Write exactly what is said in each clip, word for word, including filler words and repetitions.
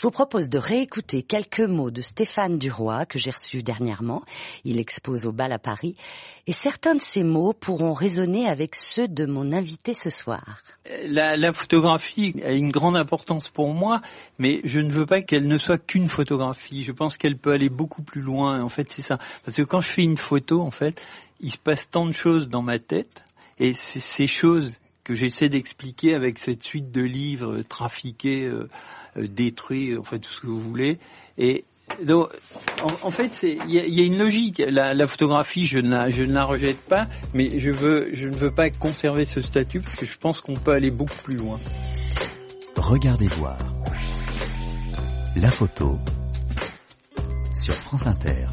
Je vous propose de réécouter quelques mots de Stéphane Duroy que j'ai reçu dernièrement. Il expose au Bal à Paris. Et certains de ces mots pourront résonner avec ceux de mon invité ce soir. La, la photographie a une grande importance pour moi, mais je ne veux pas qu'elle ne soit qu'une photographie. Je pense qu'elle peut aller beaucoup plus loin. En fait, c'est ça. Parce que quand je fais une photo, en fait, il se passe tant de choses dans ma tête. Et c'est ces choses que j'essaie d'expliquer avec cette suite de livres euh, trafiqués, euh, euh, détruits, en fait, tout ce que vous voulez. Et donc, en, en fait, il y, y a une logique. La, la photographie, je ne la, je ne la rejette pas, mais je veux, je ne veux pas conserver ce statut parce que je pense qu'on peut aller beaucoup plus loin. Regardez voir. La photo sur France Inter.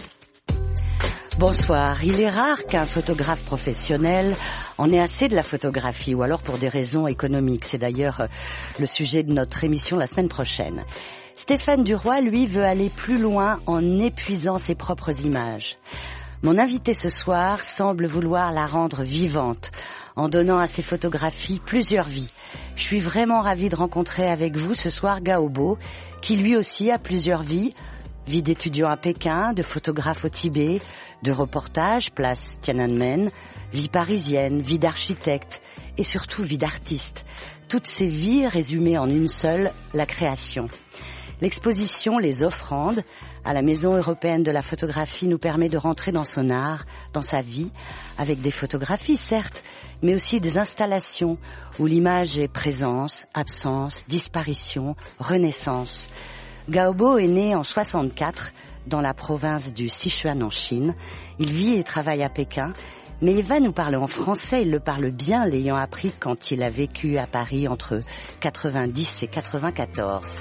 Bonsoir. Il est rare qu'un photographe professionnel en ait assez de la photographie, ou alors pour des raisons économiques. C'est d'ailleurs le sujet de notre émission la semaine prochaine. Stéphane Duroy, lui, veut aller plus loin en épuisant ses propres images. Mon invité ce soir semble vouloir la rendre vivante, en donnant à ses photographies plusieurs vies. Je suis vraiment ravie de rencontrer avec vous ce soir Gaobo, qui lui aussi a plusieurs vies. Vie d'étudiant à Pékin, de photographe au Tibet, de reportage, place Tiananmen, vie parisienne, vie d'architecte et surtout vie d'artiste. Toutes ces vies résumées en une seule, la création. L'exposition Les Offrandes à la Maison européenne de la photographie nous permet de rentrer dans son art, dans sa vie, avec des photographies certes, mais aussi des installations où l'image est présence, absence, disparition, renaissance. Gaobo est né en soixante-quatre dans la province du Sichuan en Chine. Il vit et travaille à Pékin, mais il va nous parler en français. Il le parle bien, l'ayant appris quand il a vécu à Paris entre quatre-vingt-dix et quatre-vingt-quatorze.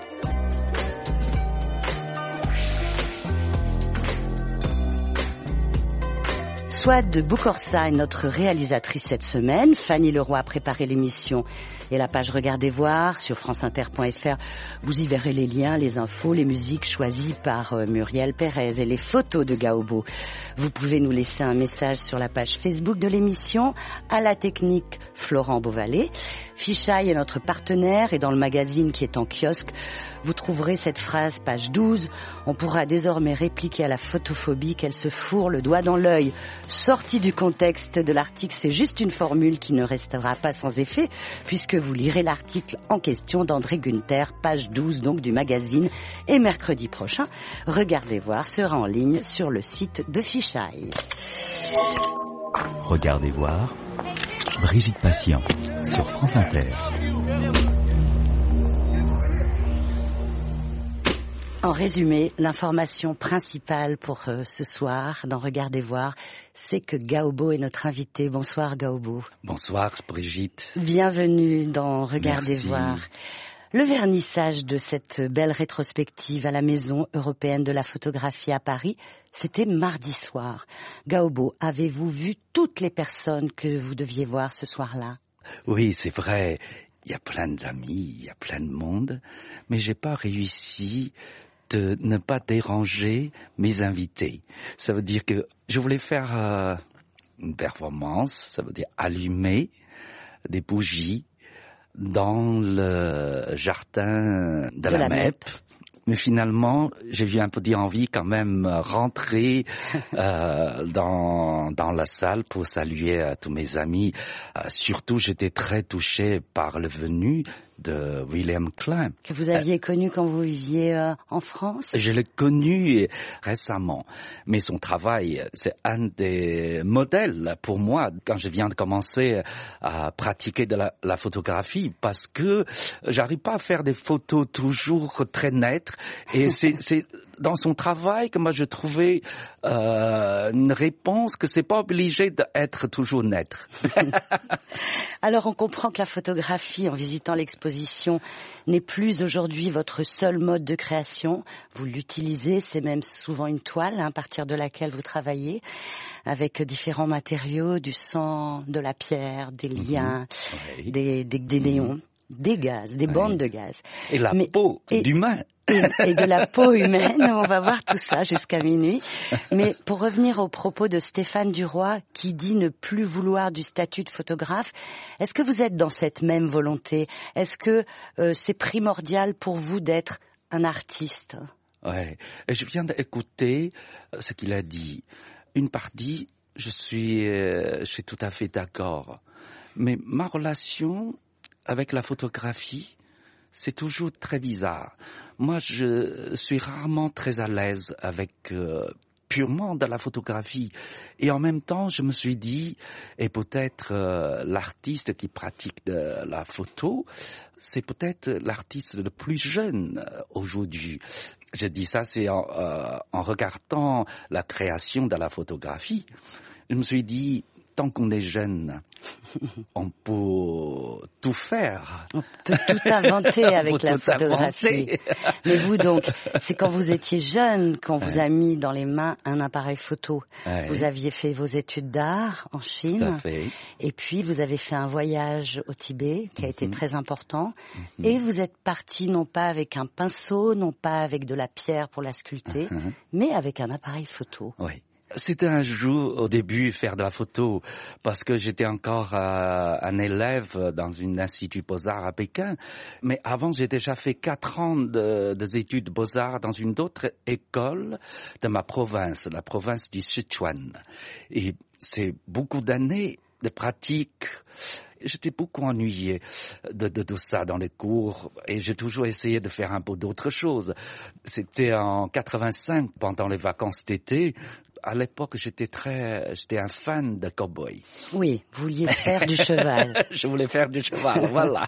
Souad Boukorsa est notre réalisatrice cette semaine. Fanny Leroy a préparé l'émission et la page Regardez voir sur franceinter point f r. Vous y verrez les liens, les infos, les musiques choisies par Muriel Pérez et les photos de Gaobo. Vous pouvez nous laisser un message sur la page Facebook de l'émission. À la technique, Florent Beauvalet. Fisheye est notre partenaire et dans le magazine qui est en kiosque, vous trouverez cette phrase, page douze. On pourra désormais répliquer à la photophobie qu'elle se fourre le doigt dans l'œil. Sortie du contexte de l'article, c'est juste une formule qui ne restera pas sans effet, puisque vous lirez l'article en question d'André Gunther, page douze donc du magazine. Et mercredi prochain, Regardez voir sera en ligne sur le site de Fisheye. Regardez voir. Brigitte Patient sur France Inter. En résumé, l'information principale pour euh, ce soir dans Regardez voir, c'est que Gaobo est notre invité. Bonsoir Gaobo. Bonsoir Brigitte. Bienvenue dans Regardez Merci. voir. Le vernissage de cette belle rétrospective à la Maison européenne de la photographie à Paris, c'était mardi soir. Gaobo, avez-vous vu toutes les personnes que vous deviez voir ce soir-là? Oui, c'est vrai. Il y a plein d'amis, il y a plein de monde, mais j'ai pas réussi de ne pas déranger mes invités. Ça veut dire que je voulais faire euh, une performance, ça veut dire allumer des bougies dans le jardin de, de la, la M E P. Mais finalement, j'ai eu un peu d'envie quand même rentrer euh, dans dans la salle pour saluer euh, tous mes amis. Euh, surtout, j'étais très touché par le venu de William Klein. Que vous aviez euh, connu quand vous viviez euh, en France? Je l'ai connu récemment, mais son travail, c'est un des modèles pour moi quand je viens de commencer à pratiquer de la, la photographie, parce que j'arrive pas à faire des photos toujours très nettes, et c'est, c'est dans son travail que moi je trouvais euh, une réponse que c'est pas obligé d'être toujours net. Alors on comprend que la photographie, en visitant l'exposition, n'est plus aujourd'hui votre seul mode de création. Vous l'utilisez, c'est même souvent une toile hein, à partir de laquelle vous travaillez, avec différents matériaux, du sang, de la pierre, des liens, mmh. oui. des, des, des néons. des gaz, des oui. bandes de gaz. Et la Mais, peau et, d'humain. Et, et de la peau humaine, on va voir tout ça jusqu'à minuit. Mais pour revenir aux propos de Stéphane Duroy, qui dit ne plus vouloir du statut de photographe, est-ce que vous êtes dans cette même volonté? Est-ce que euh, c'est primordial pour vous d'être un artiste? Ouais. Et je viens d'écouter ce qu'il a dit. Une partie, je suis, euh, je suis tout à fait d'accord. Mais ma relation avec la photographie, c'est toujours très bizarre. Moi, je suis rarement très à l'aise avec euh, purement de la photographie. Et en même temps, je me suis dit, et peut-être euh, l'artiste qui pratique de la photo, c'est peut-être l'artiste le plus jeune euh, aujourd'hui. Je dis ça, c'est en, euh, en regardant la création de la photographie. Je me suis dit, tant qu'on est jeune, on peut tout faire. On peut tout inventer avec la photographie. Mais vous donc, c'est quand vous étiez jeune qu'on vous a mis dans les mains un appareil photo. Ouais. Vous aviez fait vos études d'art en Chine. Tout à fait. Et puis vous avez fait un voyage au Tibet qui a mm-hmm. été très important. Mm-hmm. Et vous êtes parti non pas avec un pinceau, non pas avec de la pierre pour la sculpter, mm-hmm. mais avec un appareil photo. Oui. C'était un jour, au début, faire de la photo, parce que j'étais encore euh, un élève dans un institut Beaux-Arts à Pékin. Mais avant, j'ai déjà fait quatre ans de, des études Beaux-Arts dans une autre école de ma province, la province du Sichuan. Et c'est beaucoup d'années de pratique. J'étais beaucoup ennuyé de, de tout ça dans les cours et j'ai toujours essayé de faire un peu d'autres choses. C'était en quatre-vingt-cinq, pendant les vacances d'été. À l'époque, j'étais très, j'étais un fan de cow-boy. Oui, vous vouliez faire du cheval. Je voulais faire du cheval, voilà.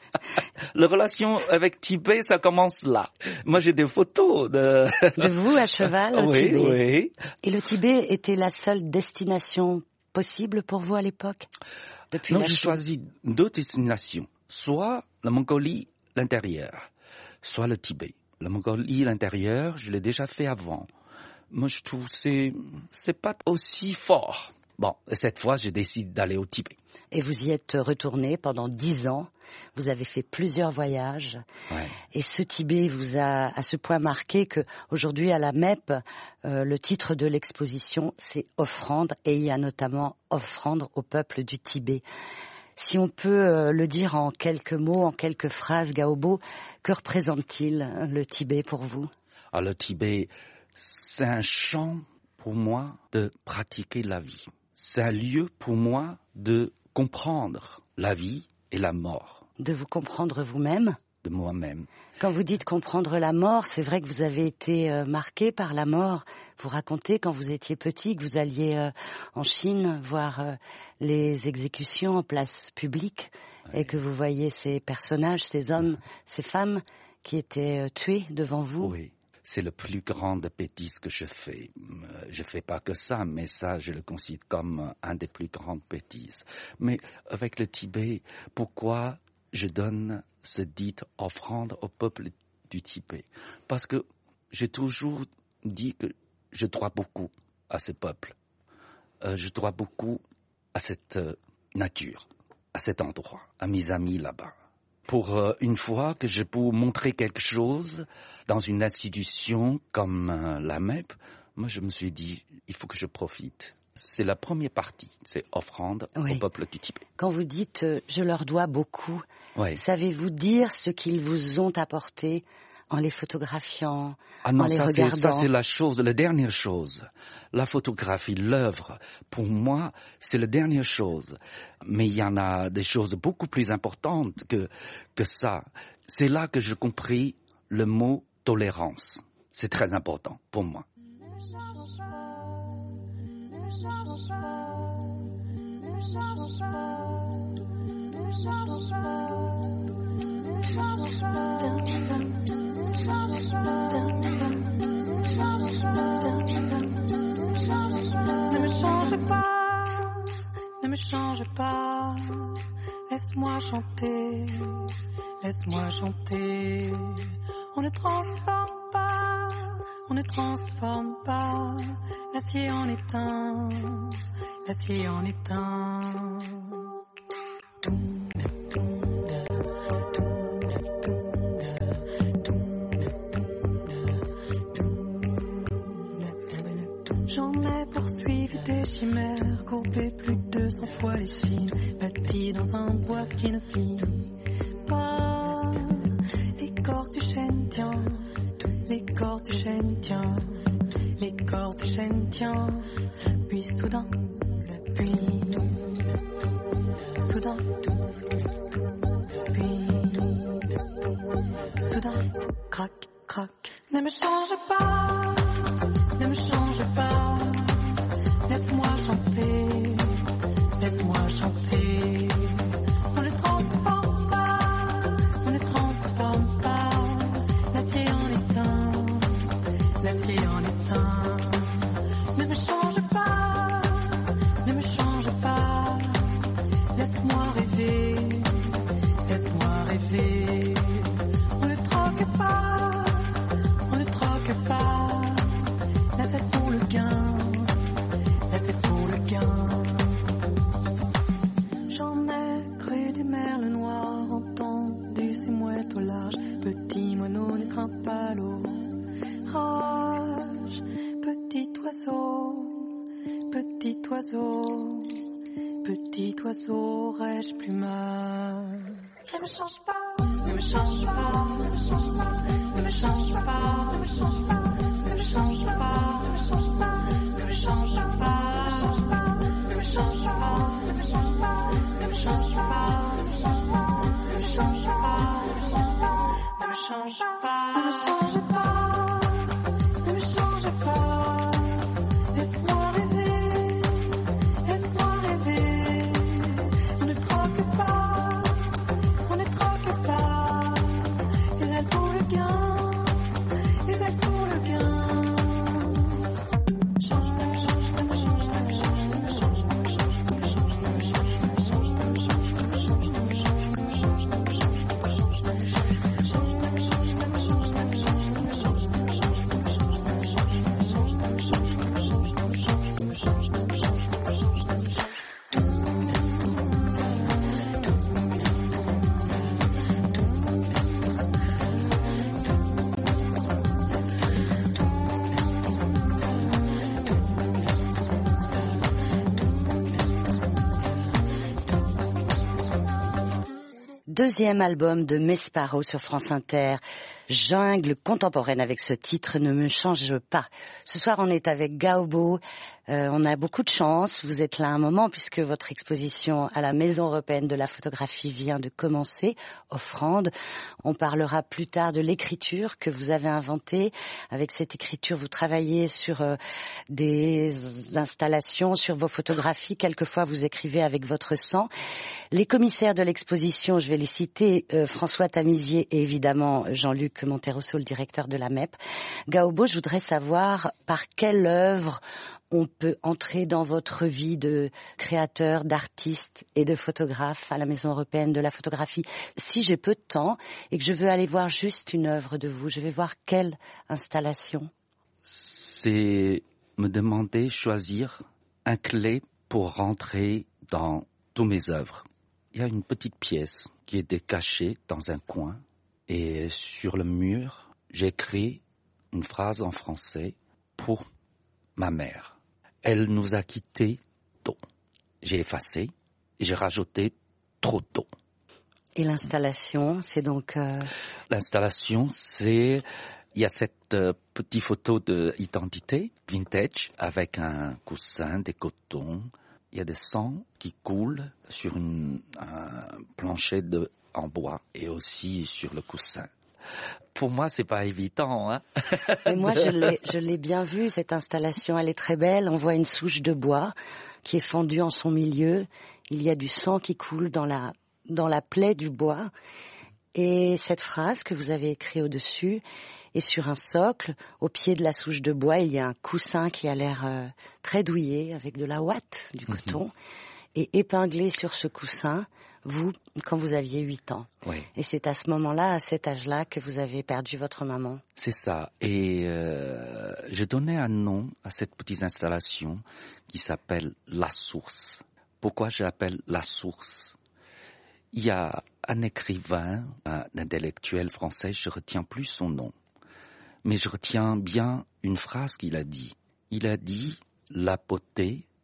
La relation avec Tibet, ça commence là. Moi, j'ai des photos de... de vous à cheval au oui, Tibet. Oui. Et le Tibet était la seule destination possible pour vous à l'époque? Depuis non, j'ai choisi deux destinations. Soit la Mongolie, l'intérieur, soit le Tibet. La Mongolie, l'intérieur, je l'ai déjà fait avant. Moi, je trouve que c'est, c'est pas aussi fort. Bon, cette fois, je décide d'aller au Tibet. Et vous y êtes retourné pendant dix ans. Vous avez fait plusieurs voyages. Ouais. Et ce Tibet vous a à ce point marqué que aujourd'hui à la M E P, euh, le titre de l'exposition, c'est Offrande. Et il y a notamment Offrande au peuple du Tibet. Si on peut euh, le dire en quelques mots, en quelques phrases, Gaobo, que représente-t-il le Tibet pour vous? Ah, le Tibet, c'est un champ pour moi de pratiquer la vie. C'est un lieu pour moi de comprendre la vie et la mort. De vous comprendre vous-même? De moi-même. Quand vous dites comprendre la mort, c'est vrai que vous avez été euh, marqué par la mort. Vous racontez quand vous étiez petit que vous alliez euh, en Chine voir euh, les exécutions en place publique oui. et que vous voyez ces personnages, ces hommes, oui. ces femmes qui étaient euh, tués devant vous. Oui. C'est le plus grand des bêtises que je fais. Je fais pas que ça, mais ça, je le considère comme un des plus grandes bêtises. Mais avec le Tibet, pourquoi je donne ce dit offrande au peuple du Tibet? Parce que j'ai toujours dit que je dois beaucoup à ce peuple. Euh, je dois beaucoup à cette euh, nature, à cet endroit, à mes amis là-bas. Pour euh, une fois que je peux montrer quelque chose dans une institution comme euh, la M E P, moi je me suis dit, il faut que je profite. C'est la première partie, c'est offrande oui. au peuple du Tibet. Quand vous dites euh, « je leur dois beaucoup oui. », savez-vous dire ce qu'ils vous ont apporté en les photographiant, ah non, en les ça, regardant? C'est, ça c'est la chose, la dernière chose. La photographie, l'œuvre, pour moi, c'est la dernière chose. Mais il y en a des choses beaucoup plus importantes que, que ça. C'est là que j'ai compris le mot tolérance. C'est très important pour moi. Ne me change pas, ne me change pas, laisse-moi chanter, laisse-moi chanter. On ne transforme pas, on ne transforme pas, l'acier en éteint, l'acier en éteint. chimère, courbé plus de deux cents fois les chines, bâti dans un bois qui ne plie pas. L'écorce du chêne tient, l'écorce du chêne tient, l'écorce du chêne tient, puis soudain, puis soudain, puis soudain, crac, crac. Ne me change pas, ne me change pas, laisse-moi chanter, laisse-moi chanter. On ne transforme pas, on ne transforme pas, l'acier en éteint, l'acier en éteint. Ne me change pas, ne me change pas, laisse-moi rêver, laisse-moi rêver. On ne troque pas, on ne troque pas, là c'est pour le gain, là c'est pour le gain. J'en ai cru des merles noirs, entendu ces mouettes au large. Petit moineau ne craint pas l'eau, rage, petit oiseau, petit oiseau, petit oiseau, aurais-je plumage? Ne me change pas, ne me change pas, ne me change pas, ne me change pas, ne me change pas, ne me change pas, ne me change pas, ne me change pas, ne me change pas, ne me change pas, ne me change pas, ne me change pas, ne me change pas, ne me change pas, ne me change pas, ne me change pas, laisse-moi rêver, laisse-moi rêver. On ne troque pas, on ne troque pas, les ailes pour le gain, les ailes pour le gain. Change, change, change, change, Deuxième album de Mesparo sur France Inter, jungle contemporaine avec ce titre Ne me change pas. Ce soir on est avec Gaobo. Euh, on a beaucoup de chance, vous êtes là un moment puisque votre exposition à la Maison européenne de la photographie vient de commencer, Offrande. On parlera plus tard de l'écriture que vous avez inventée. Avec cette écriture, vous travaillez sur euh, des installations, sur vos photographies. Quelquefois, vous écrivez avec votre sang. Les commissaires de l'exposition, je vais les citer, euh, François Tamisier et évidemment Jean-Luc Monterosso, le directeur de la M E P. Gaobo, je voudrais savoir par quelle œuvre on peut entrer dans votre vie de créateur, d'artiste et de photographe à la Maison européenne de la photographie. Si j'ai peu de temps et que je veux aller voir juste une œuvre de vous, je vais voir quelle installation? C'est me demander, choisir un clé pour rentrer dans toutes mes œuvres. Il y a une petite pièce qui était cachée dans un coin et sur le mur, j'ai écrit une phrase en français pour ma mère. Elle nous a quittés tôt. J'ai effacé et j'ai rajouté trop tôt. Et l'installation, c'est donc... Euh... L'installation, c'est... Il y a cette euh, petite photo d'identité vintage avec un coussin, des cotons. Il y a des sangs qui coulent sur une, un plancher de, en bois et aussi sur le coussin. Pour moi, c'est pas évident, hein. Mais moi, je l'ai, je l'ai bien vue, cette installation. Elle est très belle. On voit une souche de bois qui est fendue en son milieu. Il y a du sang qui coule dans la, dans la plaie du bois. Et cette phrase que vous avez écrite au-dessus est sur un socle. Au pied de la souche de bois, il y a un coussin qui a l'air euh, très douillet avec de la ouate, du mm-hmm. coton. Et épinglé sur ce coussin, vous, quand vous aviez huit ans. Oui. Et c'est à ce moment-là, à cet âge-là, que vous avez perdu votre maman. C'est ça. Et euh, j'ai donné un nom à cette petite installation qui s'appelle La Source. Pourquoi je l'appelle La Source? Il y a un écrivain, un intellectuel français, je ne retiens plus son nom, mais je retiens bien une phrase qu'il a dit. Il a dit « La beauté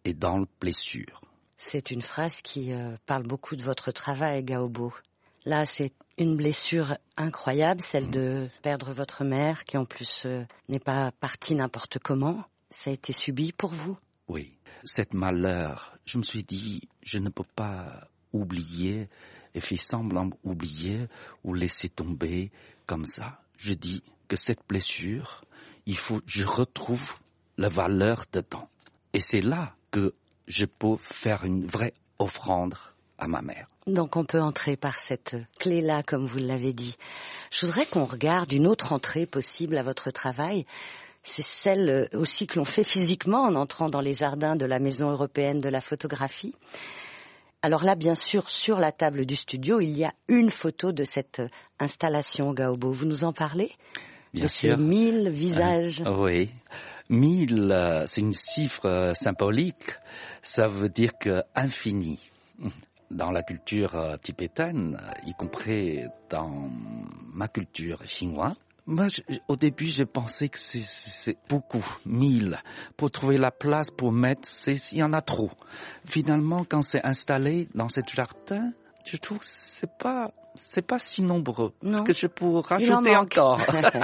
et dans la blessure. C'est une phrase qui euh, parle beaucoup de votre travail, Gaobo. Là, c'est une blessure incroyable, celle mmh. de perdre votre mère, qui en plus euh, n'est pas partie n'importe comment. Ça a été subi pour vous? Oui, cet malheur, je me suis dit, je ne peux pas oublier et faire semblant oublier ou laisser tomber comme ça. Je dis que cette blessure, il faut que je retrouve la valeur dedans. Et c'est là que je peux faire une vraie offrande à ma mère. Donc on peut entrer par cette clé-là, comme vous l'avez dit. Je voudrais qu'on regarde une autre entrée possible à votre travail. C'est celle aussi que l'on fait physiquement en entrant dans les jardins de la Maison européenne de la photographie. Alors là, bien sûr, sur la table du studio, il y a une photo de cette installation, Gaobo. Vous nous en parlez? Bien de sûr. Ces mille visages. Euh, oui. Mille, euh, c'est une chiffre euh, symbolique. Ça veut dire que infini. Dans la culture euh, tibétaine, y compris dans ma culture chinoise, moi, je, au début, j'ai pensé que c'est, c'est beaucoup, mille. Pour trouver la place pour mettre, c'est, il y en a trop. Finalement, quand c'est installé dans ce jardin, je trouve que c'est pas, c'est pas si nombreux. Non. Que je pourrais rajouter en encore.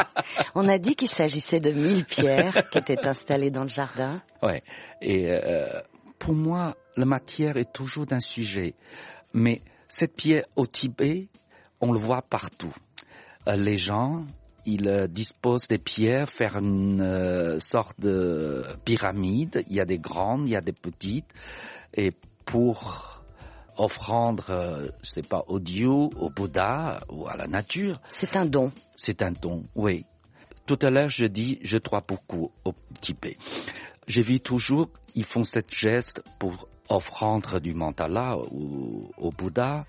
On a dit qu'il s'agissait de mille pierres qui étaient installées dans le jardin. Ouais. Et euh, pour moi, la matière est toujours un sujet. Mais cette pierre au Tibet, on le voit partout. Euh, les gens, ils euh, disposent des pierres, faire une euh, sorte de pyramide. Il y a des grandes, il y a des petites. Et pour offrande, euh, je sais pas, au Dieu, au Bouddha ou à la nature. C'est un don. C'est un don, oui. Tout à l'heure, je dis, je crois beaucoup au Tibet. J'ai vu toujours, ils font cette geste pour offrande du mandala au, au Bouddha.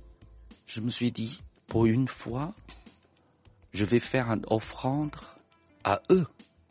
Je me suis dit, pour une fois, je vais faire une offrande à eux,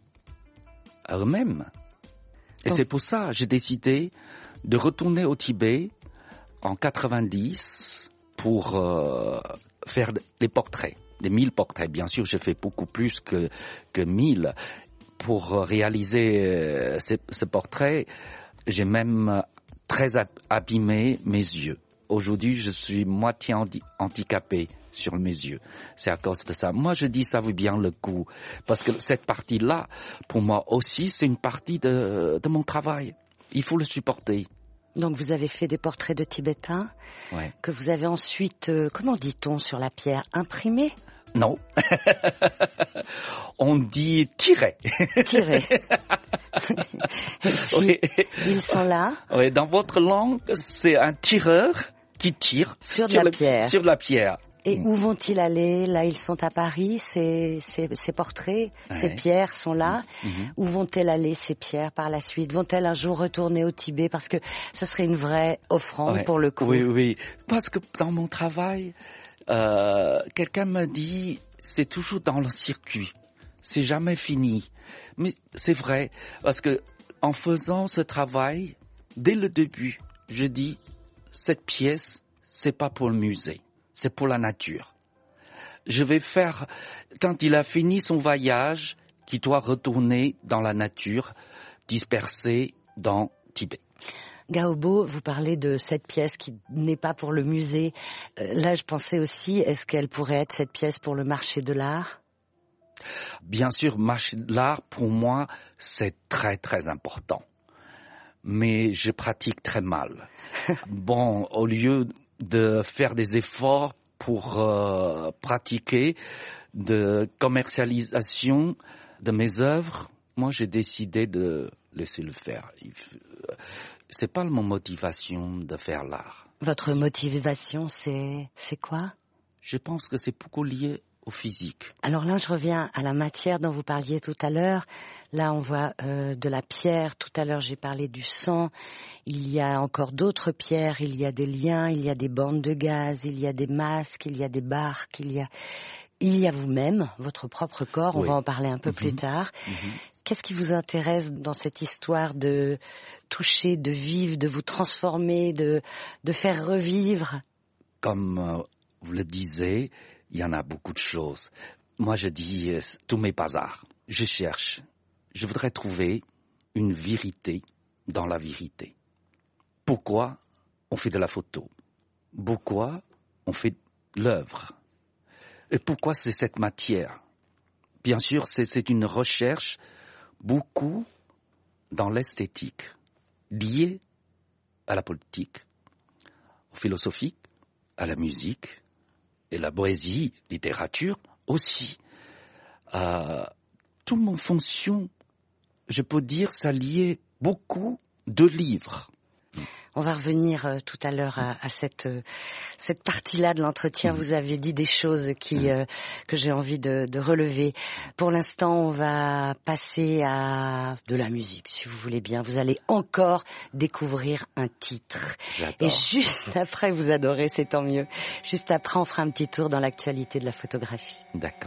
à eux-mêmes. Et oh. c'est pour ça que j'ai décidé de retourner au Tibet en quatre-vingt-dix pour euh, faire les portraits, des mille portraits. Bien sûr, j'ai fait beaucoup plus que, que mille. Pour réaliser euh, ce, ce portrait, j'ai même très abîmé mes yeux. Aujourd'hui, je suis moitié handi- handicapé sur mes yeux. C'est à cause de ça. Moi, je dis ça vaut bien le coup. Parce que cette partie-là, pour moi aussi, c'est une partie de, de mon travail. Il faut le supporter. Donc, vous avez fait des portraits de Tibétains ouais. que vous avez ensuite, euh, comment dit-on sur la pierre, imprimés? Non. On dit tirer. Tirer. Oui. Ils sont là. Oui, dans votre langue, c'est un tireur qui tire sur, sur, la, le, pierre. sur la pierre. Et mmh. où vont-ils aller? Là, ils sont à Paris, ces, ces, ces portraits, ouais. ces pierres sont là. Mmh. Où vont-elles aller, ces pierres, par la suite? Vont-elles un jour retourner au Tibet? Parce que ça serait une vraie offrande ouais. pour le coup. Oui, oui. Parce que dans mon travail, euh, quelqu'un m'a dit, c'est toujours dans le circuit. C'est jamais fini. Mais c'est vrai. Parce que en faisant ce travail, dès le début, je dis, cette pièce, c'est pas pour le musée. C'est pour la nature. Je vais faire, quand il a fini son voyage, qu'il doit retourner dans la nature, dispersé dans Tibet. Gaobo, vous parlez de cette pièce qui n'est pas pour le musée. Euh, là, je pensais aussi, est-ce qu'elle pourrait être cette pièce pour le marché de l'art? Bien sûr, marché de l'art, pour moi, c'est très très important. Mais je pratique très mal. Bon, au lieu de faire des efforts pour euh, pratiquer de commercialisation de mes œuvres, moi j'ai décidé de laisser le faire. C'est pas mon motivation de faire l'art. Votre motivation, c'est c'est quoi? Je pense que c'est beaucoup lié au physique. Alors là, je reviens à la matière dont vous parliez tout à l'heure. Là, on voit euh, de la pierre. Tout à l'heure, j'ai parlé du sang. Il y a encore d'autres pierres. Il y a des liens, il y a des bandes de gaz, il y a des masques, il y a des barques, il y a, il y a vous-même, votre propre corps. On oui. va en parler un peu mm-hmm. plus tard. Mm-hmm. Qu'est-ce qui vous intéresse dans cette histoire de toucher, de vivre, de vous transformer, de, de faire revivre? Comme euh, vous le disiez, il y en a beaucoup de choses. Moi, je dis, euh, tous mes bazars. Je cherche. Je voudrais trouver une vérité dans la vérité. pourquoi on fait de la photo, pourquoi on fait l'œuvre, et pourquoi c'est cette matière. Bien sûr, c'est, c'est une recherche beaucoup dans l'esthétique, liée à la politique, au philosophique, à la musique, et la poésie, littérature aussi. Euh, toute mon fonction, je peux dire, ça liait beaucoup de livres. On va revenir euh, tout à l'heure à, à cette euh, cette partie-là de l'entretien. Mmh. Vous avez dit des choses qui euh, que j'ai envie de, de relever. Pour l'instant, on va passer à de la musique, si vous voulez bien. Vous allez encore découvrir un titre. J'adore. Et juste après, vous adorez, c'est tant mieux. Juste après, on fera un petit tour dans l'actualité de la photographie. D'accord.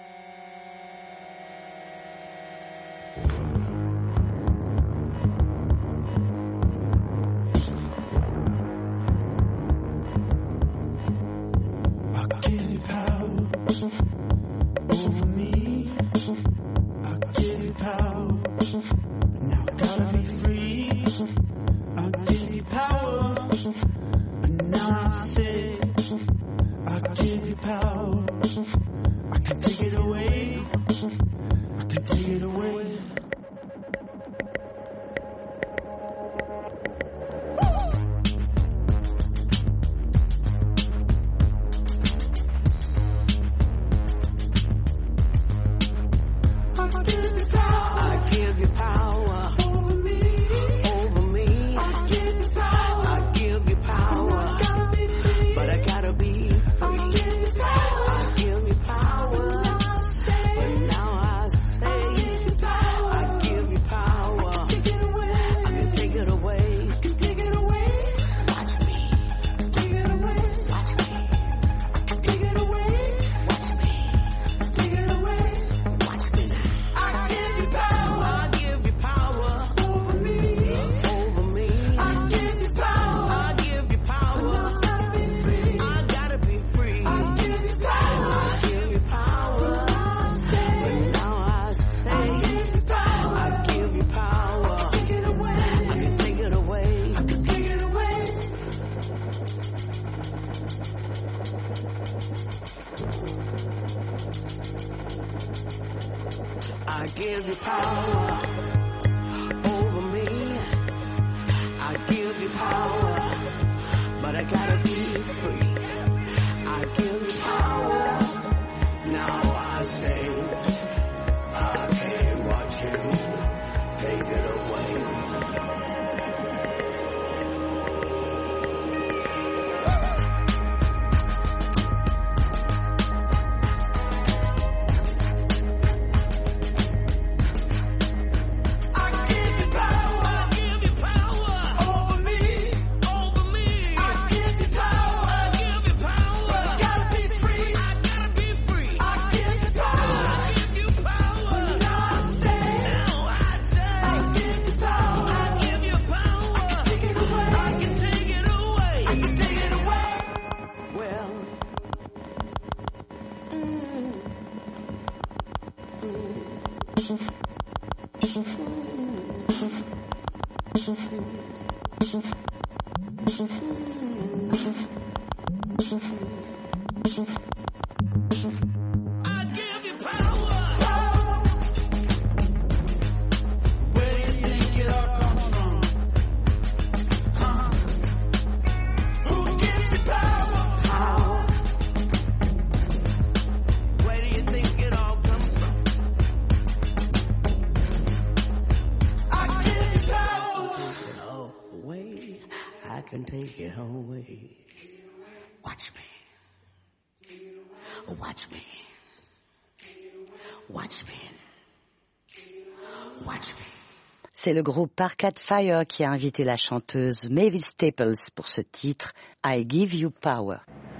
C'est le groupe Arcade Fire qui a invité la chanteuse Mavis Staples pour ce titre I Give You Power.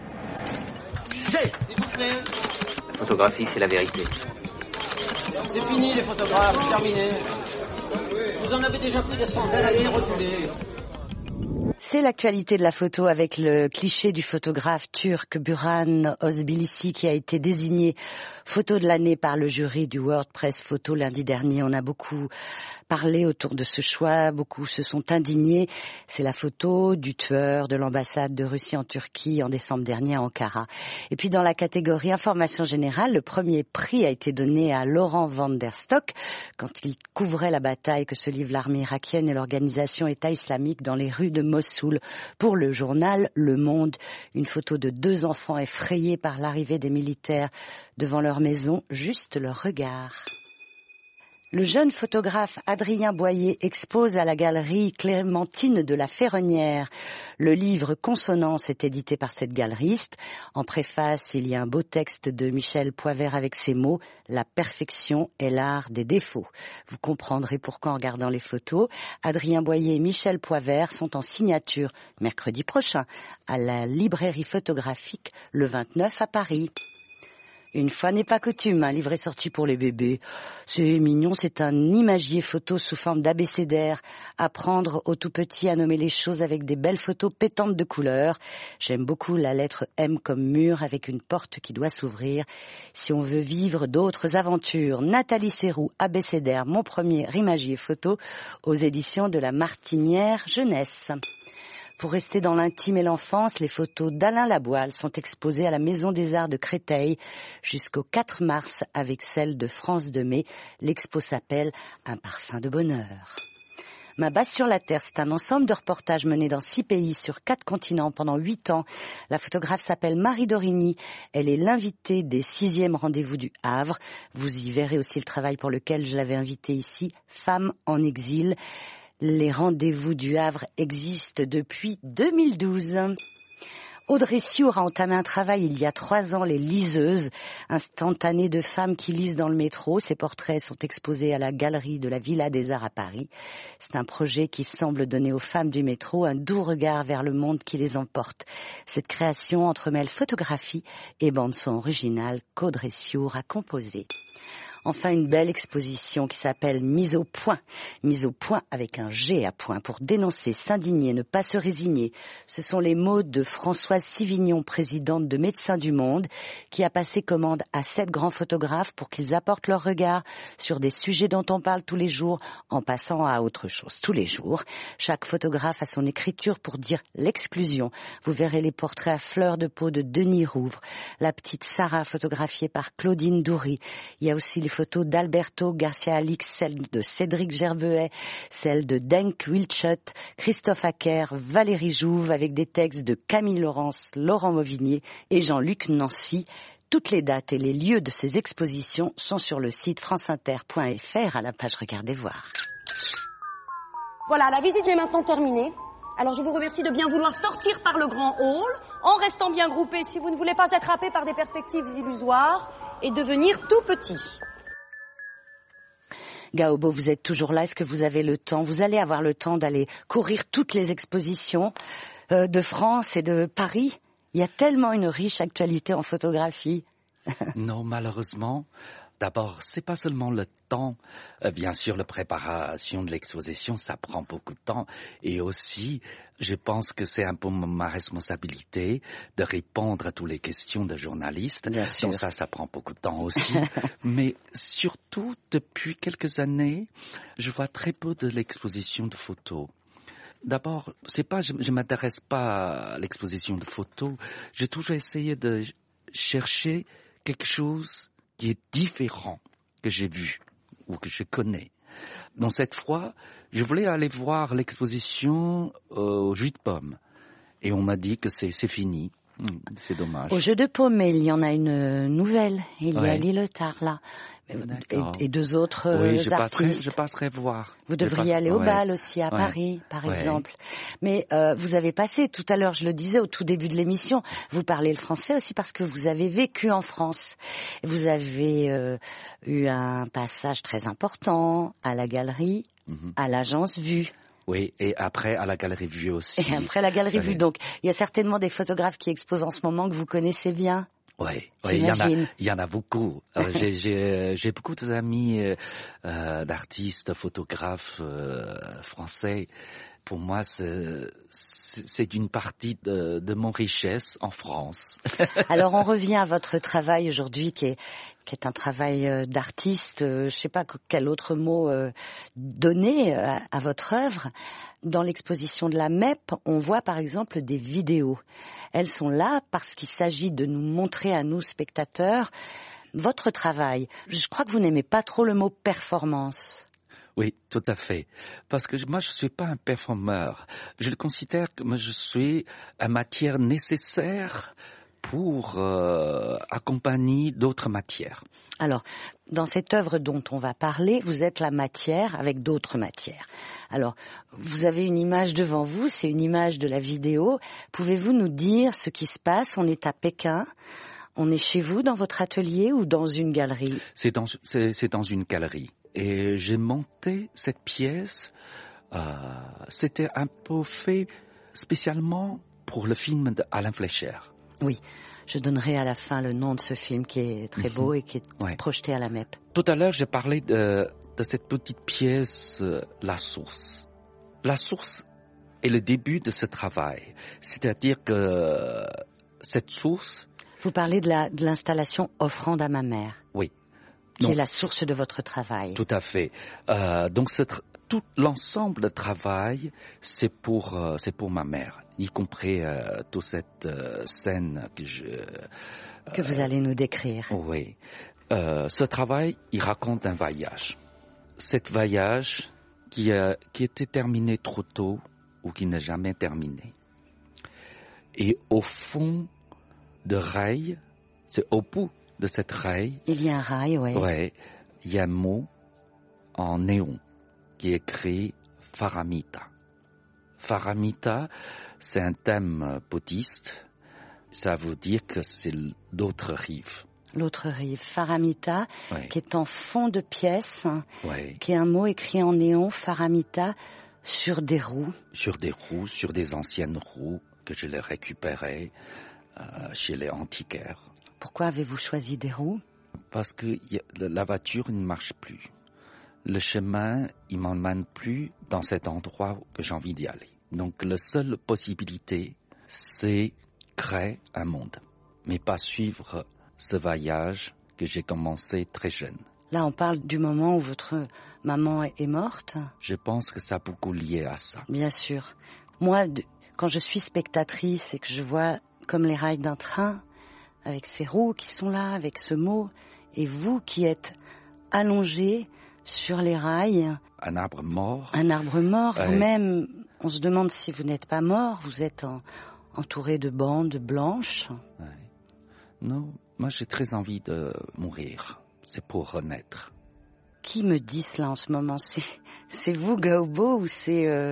S'il vous plaît. La photographie, c'est la vérité. C'est fini les photographes, terminé. Vous en avez déjà pris des centaines, allez, reculez. C'est l'actualité de la photo avec le cliché du photographe turc Burhan Özbilisi qui a été désigné Photo de l'année par le jury du World Press Photo lundi dernier. On a beaucoup parlé autour de ce choix, beaucoup se sont indignés. C'est la photo du tueur de l'ambassade de Russie en Turquie en décembre dernier à Ankara. Et puis dans la catégorie information générale, le premier prix a été donné à Laurent van der Stok quand il couvrait la bataille que se livre l'armée irakienne et l'organisation État islamique dans les rues de Mossoul pour le journal Le Monde. Une photo de deux enfants effrayés par l'arrivée des militaires devant leur maison, juste leur regard. Le jeune photographe Adrien Boyer expose à la galerie Clémentine de la Ferronnière. Le livre Consonance est édité par cette galeriste. En préface, il y a un beau texte de Michel Poivert avec ces mots « La perfection est l'art des défauts ». Vous comprendrez pourquoi en regardant les photos. Adrien Boyer et Michel Poivert sont en signature mercredi prochain à la librairie photographique le vingt-neuf à Paris. Une fois n'est pas coutume, un livret sorti pour les bébés. C'est mignon, c'est un imagier photo sous forme d'abécédaire. Apprendre aux tout petits à nommer les choses avec des belles photos pétantes de couleurs. J'aime beaucoup la lettre M comme mur avec une porte qui doit s'ouvrir. Si on veut vivre d'autres aventures, Nathalie Serroux, abécédaire, mon premier imagier photo aux éditions de la Martinière Jeunesse. Pour rester dans l'intime et l'enfance, les photos d'Alain Laboile sont exposées à la Maison des Arts de Créteil jusqu'au quatre mars avec celle de France Demey. L'expo s'appelle « Un parfum de bonheur ». Ma base sur la terre, c'est un ensemble de reportages menés dans six pays sur quatre continents pendant huit ans. La photographe s'appelle Marie Dorigny. Elle est l'invitée des sixièmes rendez-vous du Havre. Vous y verrez aussi le travail pour lequel je l'avais invitée ici, Femmes en exil. Les rendez-vous du Havre existent depuis deux mille douze. Audrey Siour a entamé un travail il y a trois ans, les liseuses, instantanées de femmes qui lisent dans le métro. Ces portraits sont exposés à la galerie de la Villa des Arts à Paris. C'est un projet qui semble donner aux femmes du métro un doux regard vers le monde qui les emporte. Cette création entremêle photographie et bande-son originale qu'Audrey Siour a composée. Enfin, une belle exposition qui s'appelle « Mise au point ». Mise au point avec un G à point pour dénoncer, s'indigner, ne pas se résigner. Ce sont les mots de Françoise Sivignon, présidente de Médecins du Monde, qui a passé commande à sept grands photographes pour qu'ils apportent leur regard sur des sujets dont on parle tous les jours, en passant à autre chose tous les jours. Chaque photographe a son écriture pour dire l'exclusion. Vous verrez les portraits à fleur de peau de Denis Rouvre, la petite Sarah photographiée par Claudine Doury. Il y a aussi les photos d'Alberto Garcia Alix, celles de Cédric Gerbehet, celles de Denk Wilchot, Christophe Acker, Valérie Jouve, avec des textes de Camille Laurence, Laurent Mauvignier et Jean-Luc Nancy. Toutes les dates et les lieux de ces expositions sont sur le site franceinter point f r à la page Regardez voir. Voilà, la visite est maintenant terminée. Alors je vous remercie de bien vouloir sortir par le grand hall, en restant bien groupés si vous ne voulez pas être happés par des perspectives illusoires, et devenir tout petit. Gaobo, vous êtes toujours là. Est-ce que vous avez le temps? Vous allez avoir le temps d'aller courir toutes les expositions euh, de France et de Paris? Il y a tellement une riche actualité en photographie. Non, malheureusement. D'abord, c'est pas seulement le temps. Euh, bien sûr, la préparation de l'exposition, ça prend beaucoup de temps. Et aussi, je pense que c'est un peu ma responsabilité de répondre à toutes les questions de journalistes. Bien sûr. Donc ça, ça prend beaucoup de temps aussi. Mais surtout, depuis quelques années, je vois très peu de l'exposition de photos. D'abord, c'est pas, je, je m'intéresse pas à l'exposition de photos. J'ai toujours essayé de chercher quelque chose qui est différent que j'ai vu ou que je connais. Donc cette fois, je voulais aller voir l'exposition euh, au jus de pomme. Et on m'a dit que c'est, c'est fini. C'est dommage. Au jeu de paume, mais il y en a une nouvelle. Il ouais. y a Lilotard là. Et, et deux autres oui, je artistes. Passerai, je passerai voir. Vous devriez pas... aller au ouais. bal aussi à ouais. Paris, par ouais. exemple. Mais euh, vous avez passé, tout à l'heure, je le disais au tout début de l'émission, vous parlez le français aussi parce que vous avez vécu en France. Vous avez euh, eu un passage très important à la galerie, mm-hmm. à l'agence Vue. Oui, et après à la Galerie Vue aussi. Et après la Galerie Vue. Donc, il y a certainement des photographes qui exposent en ce moment que vous connaissez bien. Oui, oui, il y en a, il y en a beaucoup. Euh, j'ai, j'ai, j'ai beaucoup d'amis euh, d'artistes, photographes euh, français. Pour moi, c'est, c'est une partie de, de mon richesse en France. Alors, on revient à votre travail aujourd'hui qui est qui est un travail d'artiste, je ne sais pas quel autre mot donner à, à votre œuvre. Dans l'exposition de la M E P, on voit par exemple des vidéos. Elles sont là parce qu'il s'agit de nous montrer à nous, spectateurs, votre travail. Je crois que vous n'aimez pas trop le mot performance. Oui, tout à fait. Parce que moi, je ne suis pas un performeur. Je le considère que moi, je suis une matière nécessaire pour euh, accompagner d'autres matières. Alors, dans cette œuvre dont on va parler, vous êtes la matière avec d'autres matières. Alors, vous avez une image devant vous, c'est une image de la vidéo. Pouvez-vous nous dire ce qui se passe? On est à Pékin. On est chez vous, dans votre atelier ou dans une galerie? C'est dans, c'est, c'est dans une galerie. Et j'ai monté cette pièce. Euh, c'était un peu fait spécialement pour le film d'Alain Fleischer. Oui, je donnerai à la fin le nom de ce film qui est très beau et qui est ouais. projeté à la M E P. Tout à l'heure, j'ai parlé de, de cette petite pièce, euh, La Source. La Source est le début de ce travail. C'est-à-dire que cette source... Vous parlez de, la, de l'installation Offrande à ma mère. Oui. Qui donc, est la source de votre travail. Tout à fait. Euh, donc ce, tout l'ensemble de travail, c'est pour, euh, c'est pour ma mère, y compris euh, toute cette euh, scène que je... Euh, que vous allez nous décrire. Oui. Euh, ce travail, il raconte un voyage. Cet voyage qui, a, qui était terminé trop tôt ou qui n'est jamais terminé. Et au fond de rail, c'est au bout de cette rail. Il y a un rail, oui. Ouais, il y a un mot en néon qui est écrit Faramita. Faramita, c'est un thème bouddhiste. Ça veut dire que c'est l'autre rive. L'autre rive. Faramita, ouais. Qui est en fond de pièce, ouais. Qui est un mot écrit en néon, Faramita, sur des roues. Sur des roues, sur des anciennes roues que je les récupérais euh, chez les antiquaires. Pourquoi avez-vous choisi des roues? Parce que y a, la voiture ne marche plus. Le chemin, il m'emmène plus dans cet endroit que j'ai envie d'y aller. Donc, la seule possibilité, c'est créer un monde, mais pas suivre ce voyage que j'ai commencé très jeune. Là, on parle du moment où votre maman est morte? Je pense que ça a beaucoup lié à ça. Bien sûr. Moi, quand je suis spectatrice et que je vois comme les rails d'un train, avec ces roues qui sont là, avec ce mot, et vous qui êtes allongé sur les rails. Un arbre mort. Un arbre mort. Ouais. Vous-même, on se demande si vous n'êtes pas mort. Vous êtes en, entouré de bandes blanches. Ouais. Non, moi j'ai très envie de mourir. C'est pour renaître. Qui me dit cela en ce moment? C'est, c'est vous, Gaobo, ou c'est, euh,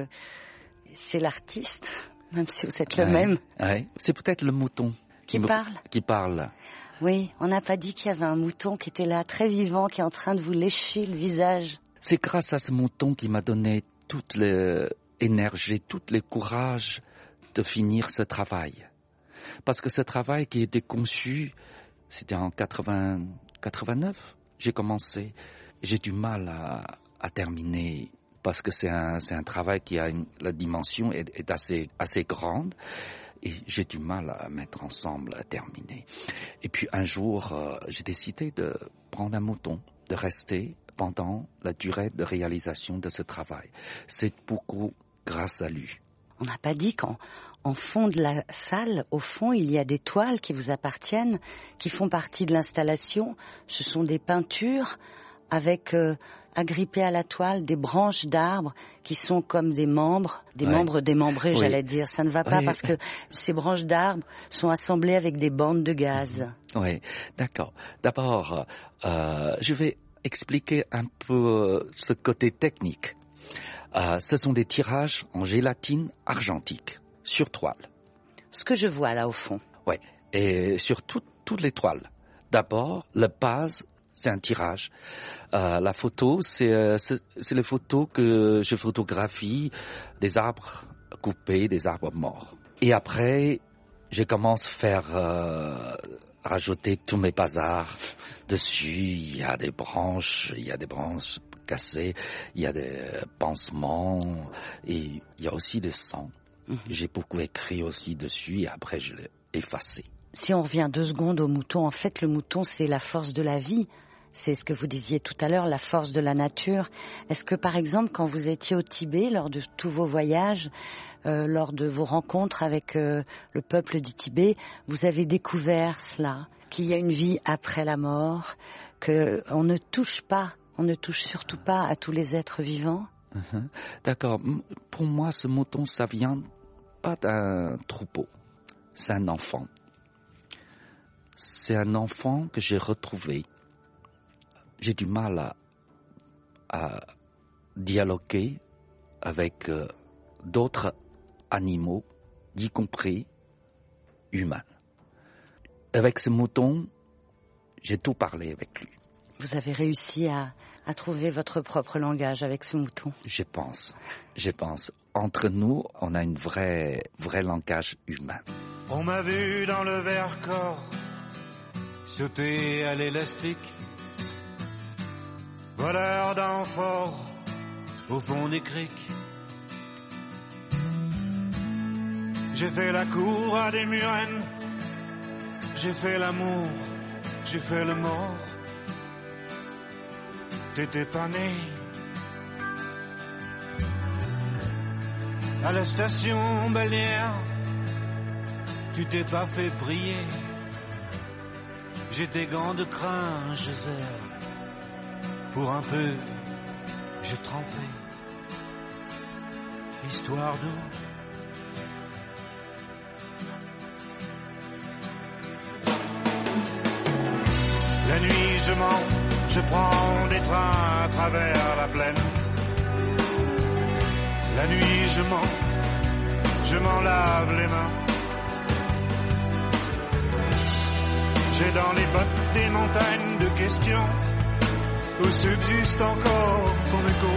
c'est l'artiste? Même si vous êtes ouais. le même. Ouais. C'est peut-être le mouton. Qui, qui parle Qui parle. Oui, on n'a pas dit qu'il y avait un mouton qui était là, très vivant, qui est en train de vous lécher le visage. C'est grâce à ce mouton qui m'a donné toute l'énergie, tout le courage de finir ce travail. Parce que ce travail qui était conçu, c'était en quatre-vingts, quatre-vingt-neuf, j'ai commencé. J'ai du mal à, à terminer parce que c'est un, c'est un travail qui a une, la dimension est, est assez, assez grande. Et j'ai du mal à mettre ensemble, à terminer. Et puis un jour, euh, j'ai décidé de prendre un mouton, de rester pendant la durée de réalisation de ce travail. C'est beaucoup grâce à lui. On n'a pas dit qu'en en fond de la salle, au fond, il y a des toiles qui vous appartiennent, qui font partie de l'installation. Ce sont des peintures avec... Euh, agrippées à la toile, des branches d'arbres qui sont comme des membres, des ouais. membres démembrés, oui. J'allais dire. Ça ne va pas oui. parce que ces branches d'arbres sont assemblées avec des bandes de gaz. Oui, d'accord. D'abord, euh, je vais expliquer un peu ce côté technique. Euh, ce sont des tirages en gélatine argentique sur toile. Ce que je vois là au fond. Oui, et sur tout, toutes les toiles. D'abord, la base, c'est un tirage. Euh, la photo, c'est, euh, c'est, c'est les photos que je photographie des arbres coupés, des arbres morts. Et après, je commence à faire euh, rajouter tous mes bazars dessus. Il y a des branches, il y a des branches cassées, il y a des pansements et il y a aussi des sangs. Mmh. J'ai beaucoup écrit aussi dessus et après je l'ai effacé. Si on revient deux secondes au mouton, en fait, le mouton, c'est la force de la vie. C'est ce que vous disiez tout à l'heure, la force de la nature. Est-ce que, par exemple, quand vous étiez au Tibet, lors de tous vos voyages, euh, lors de vos rencontres avec euh, le peuple du Tibet, vous avez découvert cela, qu'il y a une vie après la mort, qu'on ne touche pas, on ne touche surtout pas à tous les êtres vivants? Uh-huh. D'accord. Pour moi, ce mouton, ça vient pas d'un troupeau. C'est un enfant. C'est un enfant que j'ai retrouvé. J'ai du mal à, à dialoguer avec euh, d'autres animaux, y compris humains. Avec ce mouton, j'ai tout parlé avec lui. Vous avez réussi à, à trouver votre propre langage avec ce mouton? Je pense, je pense. Entre nous, on a un vrai, vrai langage humain. On m'a vu dans le Vercors sauter à l'élastique, voleur d'amphores au fond des criques. J'ai fait la cour à des murennes, j'ai fait l'amour, j'ai fait le mort. T'étais pas né. À la station balnéaire, tu t'es pas fait prier. J'ai tes gants de crin, je serre. Pour un peu, j'ai trempé. Histoire d'eau. La nuit, je mens, je prends des trains à travers la plaine. La nuit, je mens, je m'en lave les mains. J'ai dans les bottes des montagnes de questions où subsiste encore ton écho.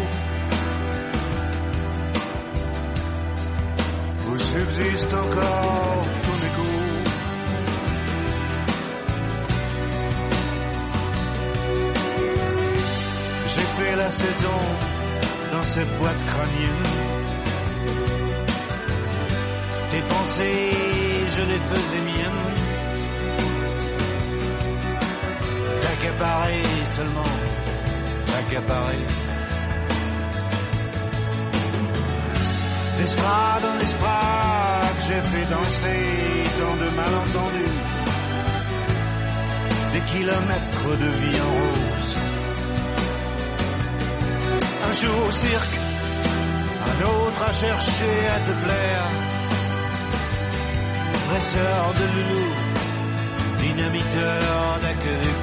Où subsiste encore ton écho. J'ai fait la saison dans cette boîte crânienne. Tes pensées, je les faisais miennes. Accaparé seulement, accaparé. D'estrade en estrade, j'ai fait danser tant de malentendus. Des kilomètres de vie en rose. Un jour au cirque, un autre à chercher à te plaire. Dresseur de loulou, dynamiteur d'aqueduc.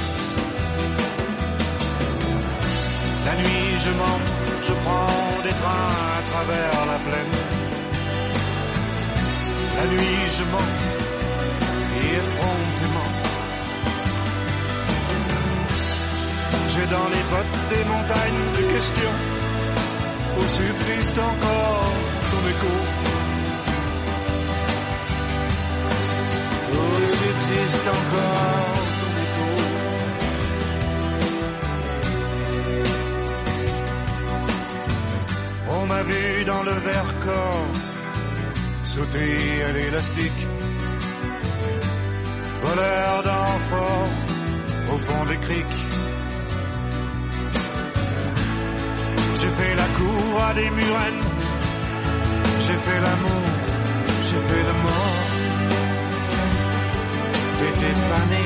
La nuit je mens, je prends des trains à travers la plaine. La nuit je mens, et effrontément. J'ai dans les bottes des montagnes de questions, où subsiste encore ton écho. Où subsiste encore ton écho. On m'a vu dans le Vercors sauter à l'élastique, voleur d'amphores au fond des criques. J'ai fait la cour à des murennes, j'ai fait l'amour, j'ai fait le mort. T'étais pas né.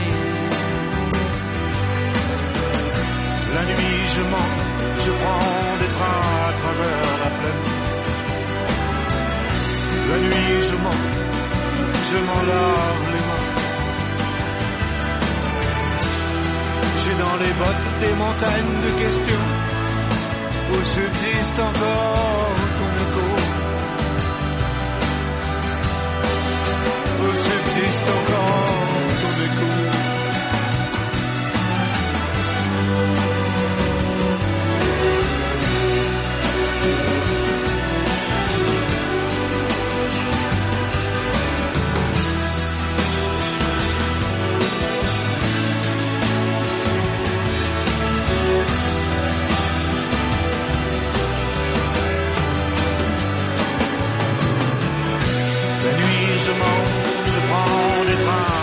La nuit je mens, je prends des trains à travers la plaine. La nuit je mens, je m'en lave les mains. J'ai dans les bottes des montagnes de questions, où subsiste encore ton écho. Où subsiste encore ton écho. Je prends des trains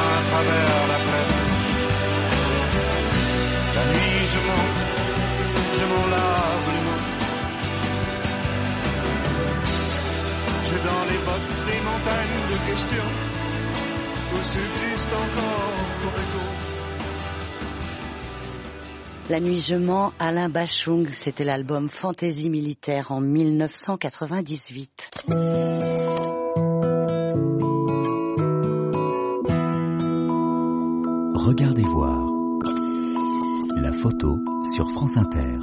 La nuit je mens, Alain Bachung, c'était l'album Fantaisie militaire en mille neuf cent quatre-vingt-dix-huit. Regardez voir. La photo sur France Inter.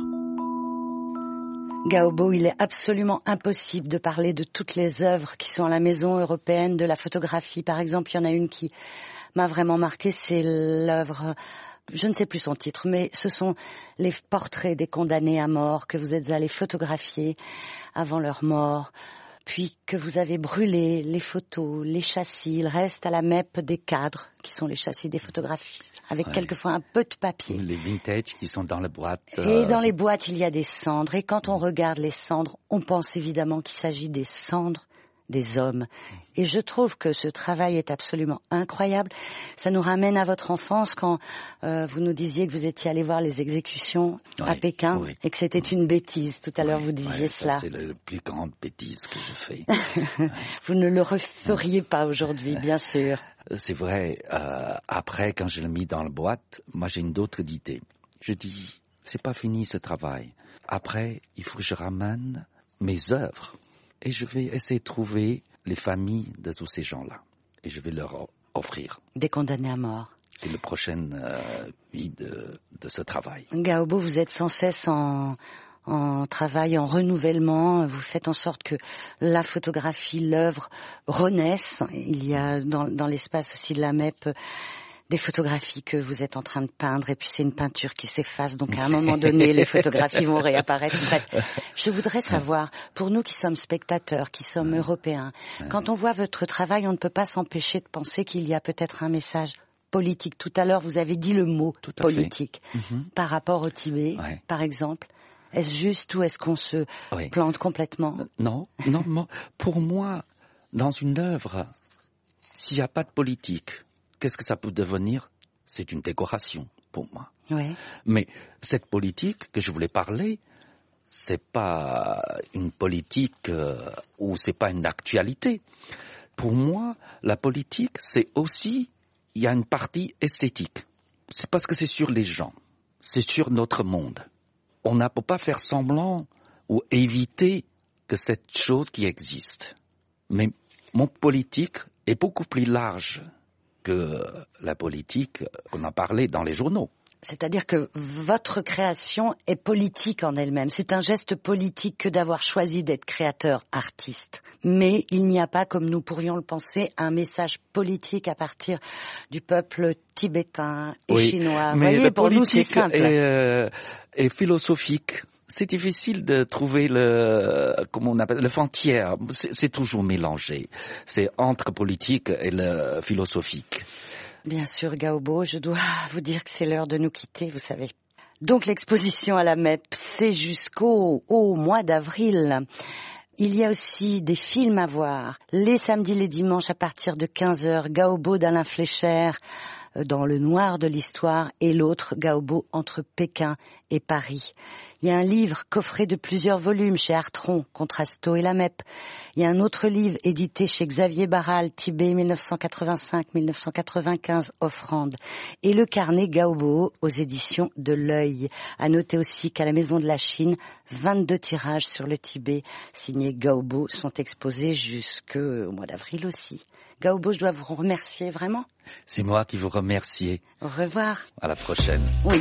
Gaobo, il est absolument impossible de parler de toutes les œuvres qui sont à la Maison européenne de la photographie. Par exemple, il y en a une qui m'a vraiment marqué, c'est l'œuvre, je ne sais plus son titre, mais ce sont les portraits des condamnés à mort que vous êtes allés photographier avant leur mort, puis que vous avez brûlé les photos, les châssis. Il reste à la M E P des cadres, qui sont les châssis des photographies, avec ouais. quelquefois un peu de papier. Les vintage qui sont dans la boîte. Euh... Et dans les boîtes, il y a des cendres. Et quand on regarde les cendres, on pense évidemment qu'il s'agit des cendres des hommes. Et je trouve que ce travail est absolument incroyable. Ça nous ramène à votre enfance quand euh, vous nous disiez que vous étiez allé voir les exécutions oui, à Pékin oui. et que c'était une bêtise. Tout à oui, l'heure, vous disiez ouais, cela. C'est la plus grande bêtise que je fais. Vous ne le referiez pas aujourd'hui, bien sûr. C'est vrai. Euh, après, quand je l'ai mis dans la boîte, moi j'ai une autre idée. Je dis, c'est pas fini ce travail. Après, il faut que je ramène mes œuvres. Et je vais essayer de trouver les familles de tous ces gens-là. Et je vais leur offrir. Des condamnés à mort. C'est le prochain euh, vie de, de ce travail. Gaobo, vous êtes sans cesse en, en travail, en renouvellement. Vous faites en sorte que la photographie, l'œuvre renaissent. Il y a dans, dans l'espace aussi de la M E P des photographies que vous êtes en train de peindre, et puis c'est une peinture qui s'efface, donc à un moment donné, les photographies vont réapparaître. Bref, je voudrais savoir, pour nous qui sommes spectateurs, qui sommes européens, quand on voit votre travail, on ne peut pas s'empêcher de penser qu'il y a peut-être un message politique. Tout à l'heure, vous avez dit le mot politique. Mm-hmm. Par rapport au Tibet, ouais. par exemple. Est-ce juste ou est-ce qu'on se oui. plante complètement ? Non, non, non. Pour moi, dans une œuvre, s'il n'y a pas de politique, qu'est-ce que ça peut devenir ? C'est une décoration pour moi. Oui. Mais cette politique que je voulais parler, c'est pas une politique euh, ou c'est pas une actualité. Pour moi, la politique, c'est aussi, il y a une partie esthétique. C'est parce que c'est sur les gens, c'est sur notre monde. On ne peut pas faire semblant ou éviter que cette chose qui existe. Mais mon politique est beaucoup plus large que la politique qu'on a parlé dans les journaux. C'est-à-dire que votre création est politique en elle-même. C'est un geste politique que d'avoir choisi d'être créateur, artiste. Mais il n'y a pas, comme nous pourrions le penser, un message politique à partir du peuple tibétain et oui, chinois. Mais Vous voyez, pour nous, c'est simple. Et, euh, et philosophique. C'est difficile de trouver le, comment on appelle, le frontière. C'est, c'est toujours mélangé. C'est entre politique et le philosophique. Bien sûr, Gaobo, je dois vous dire que c'est l'heure de nous quitter, vous savez. Donc l'exposition à la M E P, c'est jusqu'au au mois d'avril. Il y a aussi des films à voir. Les samedis, les dimanches à partir de quinze heures, Gaobo d'Alain Fleischer, dans le noir de l'histoire, et l'autre, Gaobo entre Pékin et Paris. Il y a un livre coffret de plusieurs volumes chez Artron, Contrasto et la M E P. Il y a un autre livre édité chez Xavier Barral, Tibet mille neuf cent quatre-vingt-cinq à mille neuf cent quatre-vingt-quinze, offrande. Et le carnet Gaobo aux éditions de l'Œil. À noter aussi qu'à la Maison de la Chine, vingt-deux tirages sur le Tibet signés Gaobo sont exposés jusqu'au mois d'avril aussi. Gaobo, je dois vous remercier vraiment. C'est moi qui vous remercie. Au revoir. À la prochaine. Oui.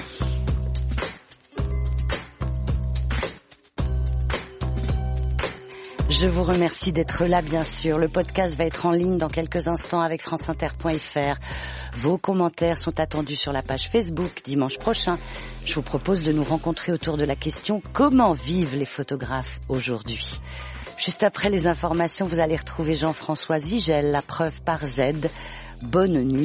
Je vous remercie d'être là, bien sûr. Le podcast va être en ligne dans quelques instants avec franceinter point f r. Vos commentaires sont attendus sur la page Facebook dimanche prochain. Je vous propose de nous rencontrer autour de la question « Comment vivent les photographes aujourd'hui ?» Juste après les informations, vous allez retrouver Jean-François Zigel, La preuve par Z. Bonne nuit.